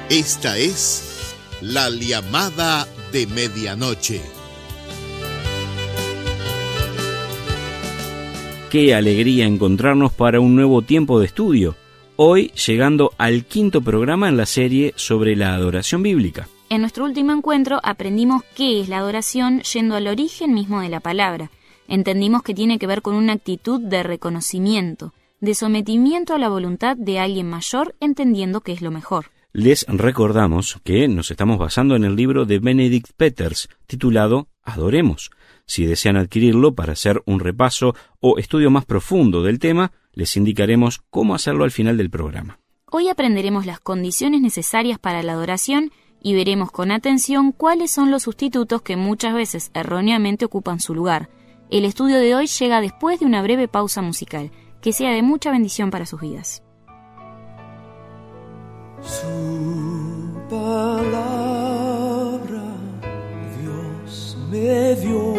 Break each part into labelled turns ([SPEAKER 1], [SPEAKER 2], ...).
[SPEAKER 1] Esta es la llamada de medianoche.
[SPEAKER 2] Qué alegría encontrarnos para un nuevo tiempo de estudio. Hoy llegando al 5º programa en la serie sobre la adoración bíblica.
[SPEAKER 3] En nuestro último encuentro aprendimos qué es la adoración yendo al origen mismo de la palabra. Entendimos que tiene que ver con una actitud de reconocimiento, de sometimiento a la voluntad de alguien mayor, entendiendo que es lo mejor.
[SPEAKER 2] Les recordamos que nos estamos basando en el libro de Benedict Peters, titulado Adoremos. Si desean adquirirlo para hacer un repaso o estudio más profundo del tema, les indicaremos cómo hacerlo al final del programa.
[SPEAKER 3] Hoy aprenderemos las condiciones necesarias para la adoración y veremos con atención cuáles son los sustitutos que muchas veces erróneamente ocupan su lugar. El estudio de hoy llega después de una breve pausa musical. Que sea de mucha bendición para sus vidas.
[SPEAKER 4] Su palabra Dios me dio,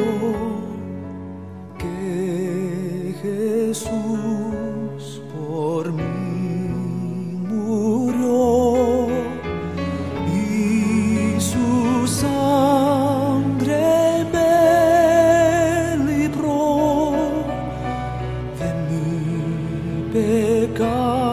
[SPEAKER 4] que Jesús por mí murió y su sangre me libró de mi pecado.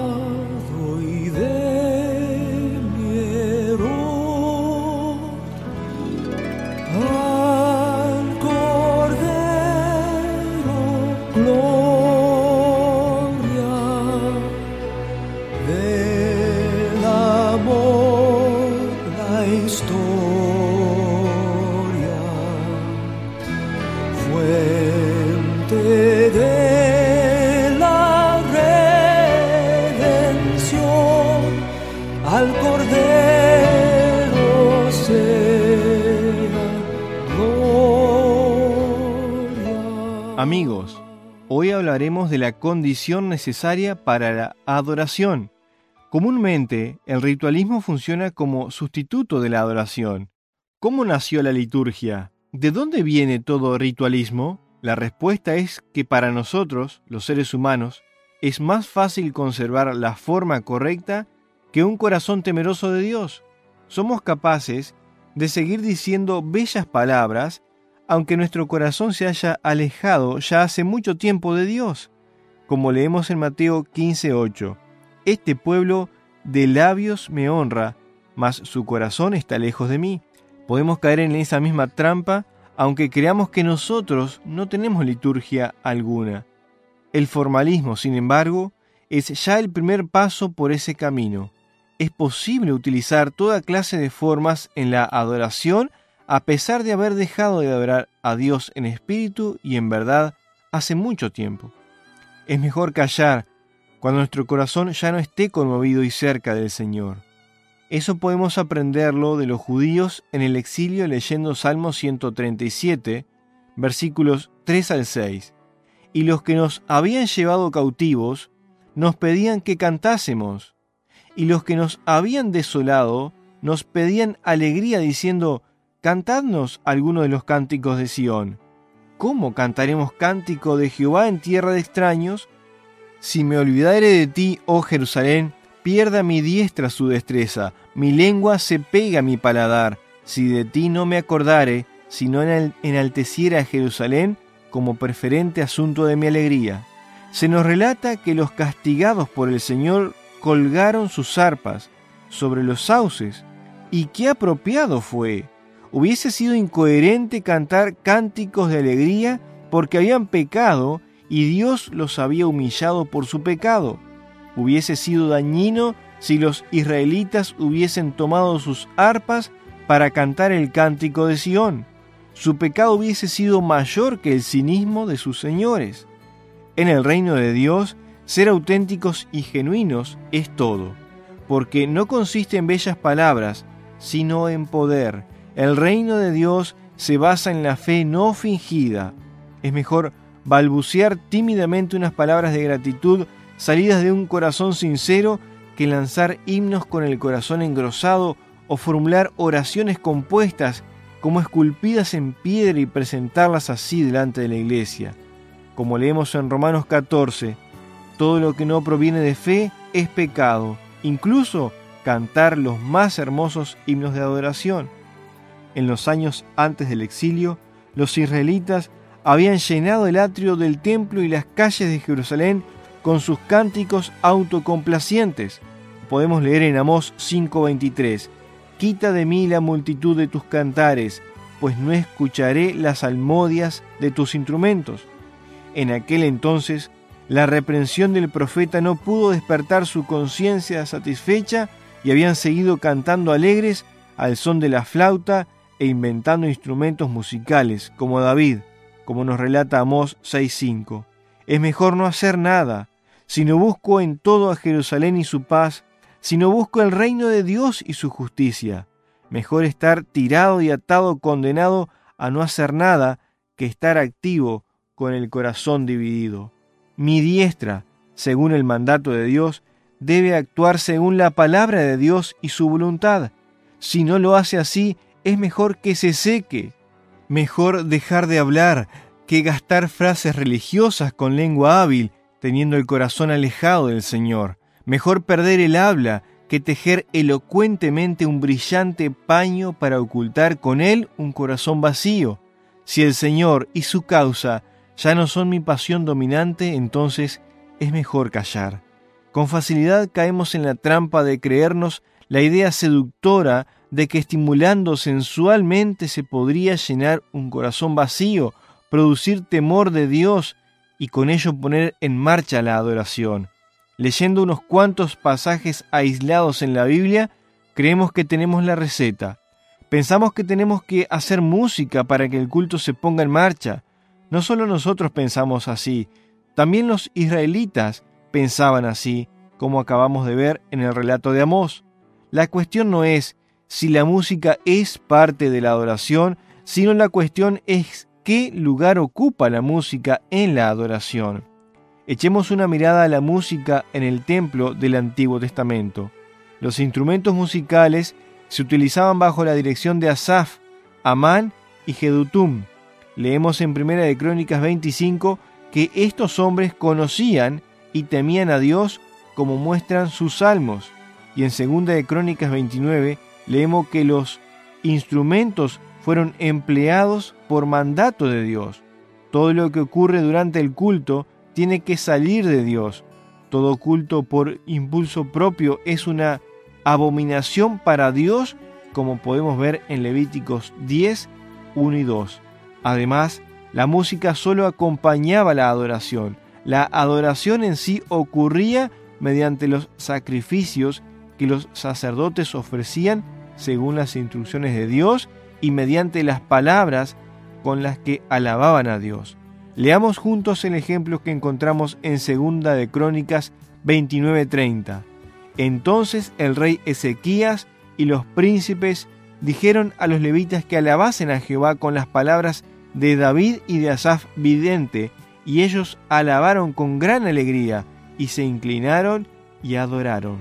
[SPEAKER 5] Amigos, hoy hablaremos de la condición necesaria para la adoración. Comúnmente, el ritualismo funciona como sustituto de la adoración. ¿Cómo nació la liturgia? ¿De dónde viene todo ritualismo? La respuesta es que para nosotros, los seres humanos, es más fácil conservar la forma correcta que un corazón temeroso de Dios. Somos capaces de seguir diciendo bellas palabras aunque nuestro corazón se haya alejado ya hace mucho tiempo de Dios, como leemos en Mateo 15:8. Este pueblo de labios me honra, mas su corazón está lejos de mí. Podemos caer en esa misma trampa, aunque creamos que nosotros no tenemos liturgia alguna. El formalismo, sin embargo, es ya el primer paso por ese camino. Es posible utilizar toda clase de formas en la adoración, a pesar de haber dejado de adorar a Dios en espíritu y en verdad hace mucho tiempo. Es mejor callar cuando nuestro corazón ya no esté conmovido y cerca del Señor. Eso podemos aprenderlo de los judíos en el exilio leyendo Salmo 137, versículos 3 al 6. Y los que nos habían llevado cautivos nos pedían que cantásemos, y los que nos habían desolado nos pedían alegría diciendo: cantadnos alguno de los cánticos de Sión. ¿Cómo cantaremos cántico de Jehová en tierra de extraños? Si me olvidare de ti, oh Jerusalén, pierda mi diestra su destreza, mi lengua se pega a mi paladar. Si de ti no me acordare, si no enalteciera a Jerusalén como preferente asunto de mi alegría. Se nos relata que los castigados por el Señor colgaron sus arpas sobre los sauces, y qué apropiado fue. Hubiese sido incoherente cantar cánticos de alegría porque habían pecado y Dios los había humillado por su pecado. Hubiese sido dañino si los israelitas hubiesen tomado sus arpas para cantar el cántico de Sión. Su pecado hubiese sido mayor que el cinismo de sus señores. En el reino de Dios, ser auténticos y genuinos es todo, porque no consiste en bellas palabras, sino en poder. El reino de Dios se basa en la fe no fingida. Es mejor balbucear tímidamente unas palabras de gratitud salidas de un corazón sincero que lanzar himnos con el corazón engrosado o formular oraciones compuestas como esculpidas en piedra y presentarlas así delante de la iglesia. Como leemos en Romanos 14, todo lo que no proviene de fe es pecado, incluso cantar los más hermosos himnos de adoración. En los años antes del exilio, los israelitas habían llenado el atrio del templo y las calles de Jerusalén con sus cánticos autocomplacientes. Podemos leer en Amós 5:23, «Quita de mí la multitud de tus cantares, pues no escucharé las salmodias de tus instrumentos». En aquel entonces, la reprensión del profeta no pudo despertar su conciencia satisfecha y habían seguido cantando alegres al son de la flauta e inventando instrumentos musicales, como David, como nos relata Amós 6:5. Es mejor no hacer nada, si no busco en todo a Jerusalén y su paz, si no busco el reino de Dios y su justicia. Mejor estar tirado y atado, condenado a no hacer nada, que estar activo con el corazón dividido. Mi diestra, según el mandato de Dios, debe actuar según la palabra de Dios y su voluntad. Si no lo hace así, es mejor que se seque. Mejor dejar de hablar que gastar frases religiosas con lengua hábil, teniendo el corazón alejado del Señor. Mejor perder el habla que tejer elocuentemente un brillante paño para ocultar con él un corazón vacío. Si el Señor y su causa ya no son mi pasión dominante, entonces es mejor callar. Con facilidad caemos en la trampa de creernos la idea seductora de que estimulando sensualmente se podría llenar un corazón vacío, producir temor de Dios y con ello poner en marcha la adoración. Leyendo unos cuantos pasajes aislados en la Biblia, creemos que tenemos la receta. Pensamos que tenemos que hacer música para que el culto se ponga en marcha. No solo nosotros pensamos así, también los israelitas pensaban así, como acabamos de ver en el relato de Amós. La cuestión no es si la música es parte de la adoración, sino la cuestión es qué lugar ocupa la música en la adoración. Echemos una mirada a la música en el templo del Antiguo Testamento. Los instrumentos musicales se utilizaban bajo la dirección de Asaf, Amán y Jedutum. Leemos en 1 de Crónicas 25 que estos hombres conocían y temían a Dios como muestran sus salmos. Y en 2 de Crónicas 29 leemos que los instrumentos fueron empleados por mandato de Dios. Todo lo que ocurre durante el culto tiene que salir de Dios. Todo culto por impulso propio es una abominación para Dios, como podemos ver en Levíticos 10, 1 y 2. Además, la música solo acompañaba la adoración. La adoración en sí ocurría mediante los sacrificios que los sacerdotes ofrecían según las instrucciones de Dios y mediante las palabras con las que alababan a Dios. Leamos juntos el ejemplo que encontramos en 2 de Crónicas 29:30. Entonces el rey Ezequías y los príncipes dijeron a los levitas que alabasen a Jehová con las palabras de David y de Asaf vidente, y ellos alabaron con gran alegría y se inclinaron y adoraron.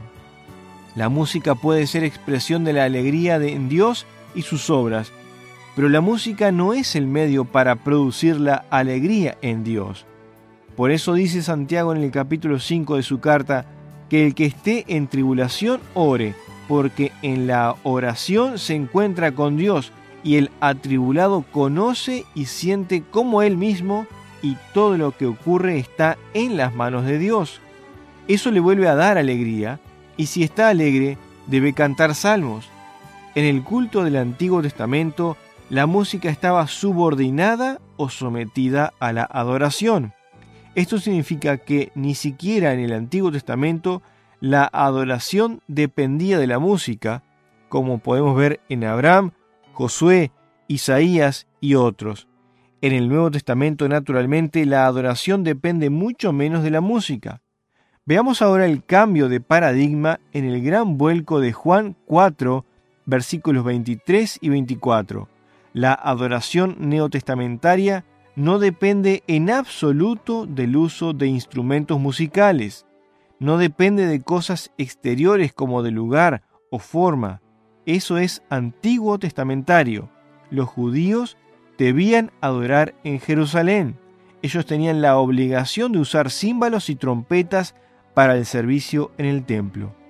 [SPEAKER 5] La música puede ser expresión de la alegría en Dios y sus obras, pero la música no es el medio para producir la alegría en Dios. Por eso dice Santiago en el capítulo 5 de su carta que el que esté en tribulación ore, porque en la oración se encuentra con Dios, y el atribulado conoce y siente como él mismo, y todo lo que ocurre está en las manos de Dios. Eso le vuelve a dar alegría, y si está alegre, debe cantar salmos. En el culto del Antiguo Testamento, la música estaba subordinada o sometida a la adoración. Esto significa que ni siquiera en el Antiguo Testamento la adoración dependía de la música, como podemos ver en Abraham, Josué, Isaías y otros. En el Nuevo Testamento, naturalmente, la adoración depende mucho menos de la música. Veamos ahora el cambio de paradigma en el gran vuelco de Juan 4, versículos 23 y 24. La adoración neotestamentaria no depende en absoluto del uso de instrumentos musicales. No depende de cosas exteriores como de lugar o forma. Eso es antiguo testamentario. Los judíos debían adorar en Jerusalén. Ellos tenían la obligación de usar címbalos y trompetas para el servicio en el templo.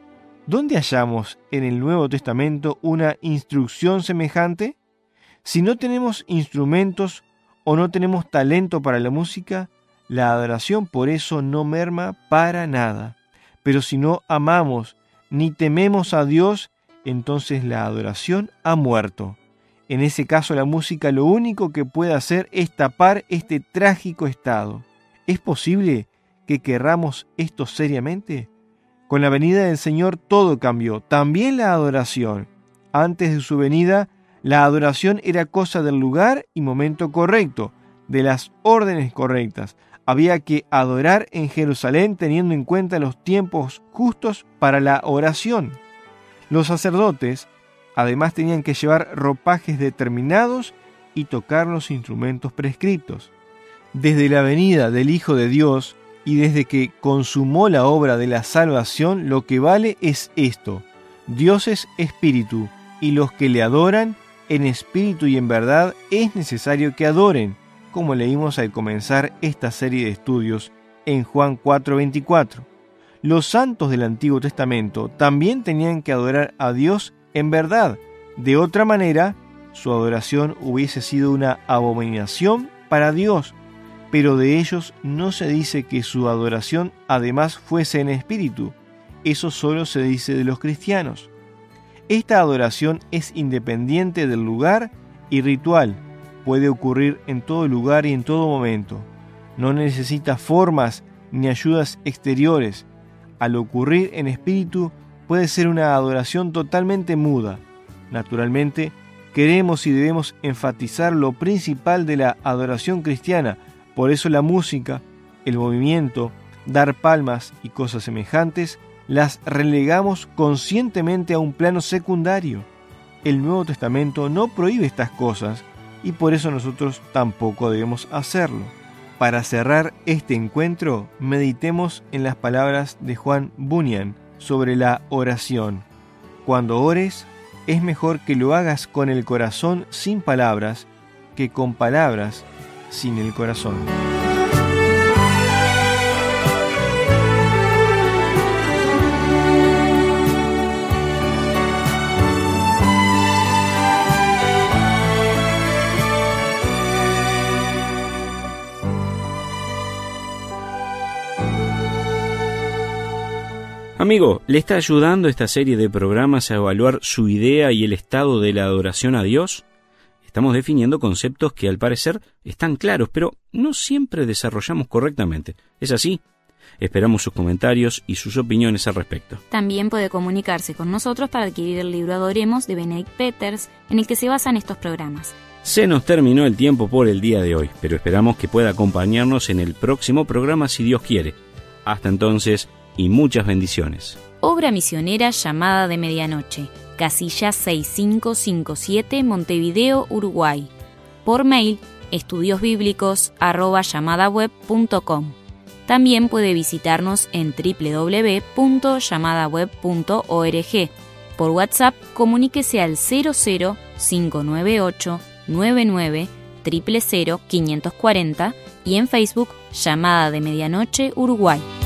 [SPEAKER 5] ¿Dónde hallamos en el Nuevo Testamento una instrucción semejante? Si no tenemos instrumentos o no tenemos talento para la música, la adoración por eso no merma para nada. Pero si no amamos ni tememos a Dios, entonces la adoración ha muerto. En ese caso la música lo único que puede hacer es tapar este trágico estado. ¿Es posible que querramos esto seriamente? Con la venida del Señor todo cambió, también la adoración. Antes de su venida, la adoración era cosa del lugar y momento correcto, de las órdenes correctas. Había que adorar en Jerusalén teniendo en cuenta los tiempos justos para la oración. Los sacerdotes, además, tenían que llevar ropajes determinados y tocar los instrumentos prescritos. Desde la venida del Hijo de Dios y desde que consumó la obra de la salvación, lo que vale es esto: Dios es espíritu, y los que le adoran en espíritu y en verdad es necesario que adoren, como leímos al comenzar esta serie de estudios en Juan 4:24. Los santos del Antiguo Testamento también tenían que adorar a Dios en verdad. De otra manera, su adoración hubiese sido una abominación para Dios, pero de ellos no se dice que su adoración además fuese en espíritu. Eso solo se dice de los cristianos. Esta adoración es independiente del lugar y ritual. Puede ocurrir en todo lugar y en todo momento. No necesita formas ni ayudas exteriores. Al ocurrir en espíritu, puede ser una adoración totalmente muda. Naturalmente, queremos y debemos enfatizar lo principal de la adoración cristiana. Por eso la música, el movimiento, dar palmas y cosas semejantes, las relegamos conscientemente a un plano secundario. El Nuevo Testamento no prohíbe estas cosas y por eso nosotros tampoco debemos hacerlo. Para cerrar este encuentro, meditemos en las palabras de Juan Bunyan sobre la oración. Cuando ores, es mejor que lo hagas con el corazón sin palabras que con palabras sin el corazón.
[SPEAKER 2] Amigo, ¿le está ayudando esta serie de programas a evaluar su idea y el estado de la adoración a Dios? Estamos definiendo conceptos que al parecer están claros, pero no siempre desarrollamos correctamente. ¿Es así? Esperamos sus comentarios y sus opiniones al respecto.
[SPEAKER 3] También puede comunicarse con nosotros para adquirir el libro Adoremos de Benedict Peters, en el que se basan estos programas.
[SPEAKER 2] Se nos terminó el tiempo por el día de hoy, pero esperamos que pueda acompañarnos en el próximo programa si Dios quiere. Hasta entonces, y muchas bendiciones.
[SPEAKER 3] Obra misionera Llamada de Medianoche, casilla 6557, Montevideo, Uruguay. Por mail, estudiosbiblicos@llamadaweb.com. También puede visitarnos en www.llamadaweb.org. Por WhatsApp, comuníquese al 00598 99 000 540 y en Facebook, Llamada de Medianoche, Uruguay.